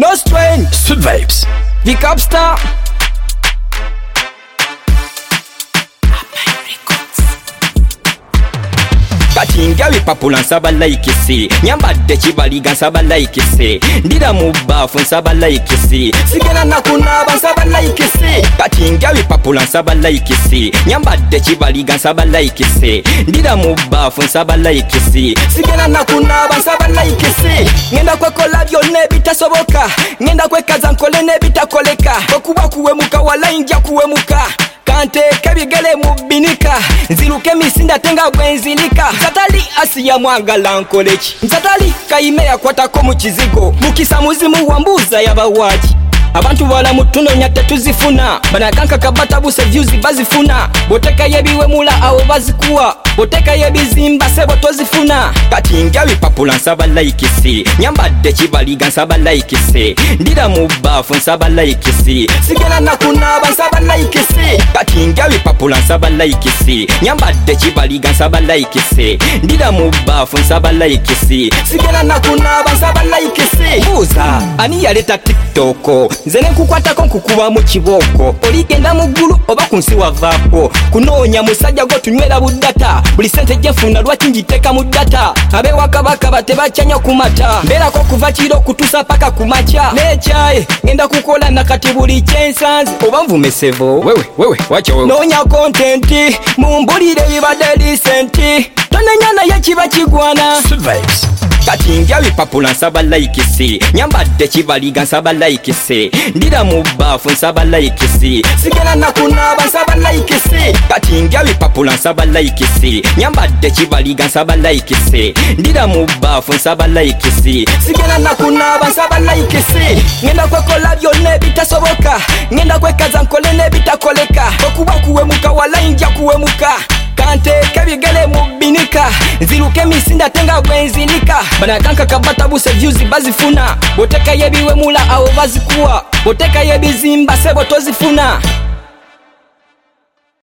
No strain. Sweet vibes. The Capstar. Katinga wipapula nsaba like si nyambadde kibaliga nsaba like si ndira mu baafu nsaba like si sigena nakunaaba nsaba like si katinga wipapula nsaba like si nyambadde kibaliga nsaba like si ndira mu baafu nsaba like si sigena nakunaaba nsaba like si ngenda kwekola byonna ebitasoboka ngenda kwekaza nkole n'ebitakoleka okuba kuwemuka wala njja kuwemuka kanteke bigele mubinika nziruke misinda tenga bwenzilika Nzatali asiya mwagala nkoleki Nzatali kaime yakwatako mu kizigo mukisa muzimu wambuza yabawaji abantu bala mutunonya tetuzifuna banakanka kabatabuse views bazifuna boteka yebiwe mula awo bazikuwa boteka yebizimba sebo tozifuna katinga wipapula nsaba like si nyambadde kibaliga nsaba like si ndira mu baafu nsaba like si sigena nakunaaba nsaba like si katinga wipapula nsaba like si nyambadde kibaliga nsaba like si ndira mu baafu nsaba like si sigena nakunaaba nsaba like si buuza ani yaleta TikTok nze nkukwatako nkukuba mu kiboko oligenda mu ggulu oba ku nsi wavaako kunoonya musajja go tunywera buddata buli sente gyefuna lwaki njiteeka mu ddata abewakabakaba tebakyanya ku mata mbeerako kuva kiro kutuusa paka ku makya n'ekyayi ngenda kukola nakati buli kyensanze oba nvumesevo Wewe, wacha wewe. noonya kontenti mumbulire bibadde lisenti tonenya naye kiba kigwana. Sweet vibes. Katinga wipapula nsaba like si nyambadde kibaliga nsaba like si ndira mu baafu nsaba like si sigena nakunaaba nsaba like si katinga wipapula nsaba like si nyambadde kibaliga nsaba like si ndira mu baafu nsaba like si sigena nakunaaba nsaba like si ngenda kwekola byonna ebitasoboka ngenda kwekaza nkole n'ebitakoleka okuba kuwemuka wala njja kuwemuka kanteke bigele mubinika nziruke misinda tenga bwenzilika banakanka kabatabuse views bazifuna boteka yebiwe mula awo bazikuwa boteka yebizimba sebo tozifuna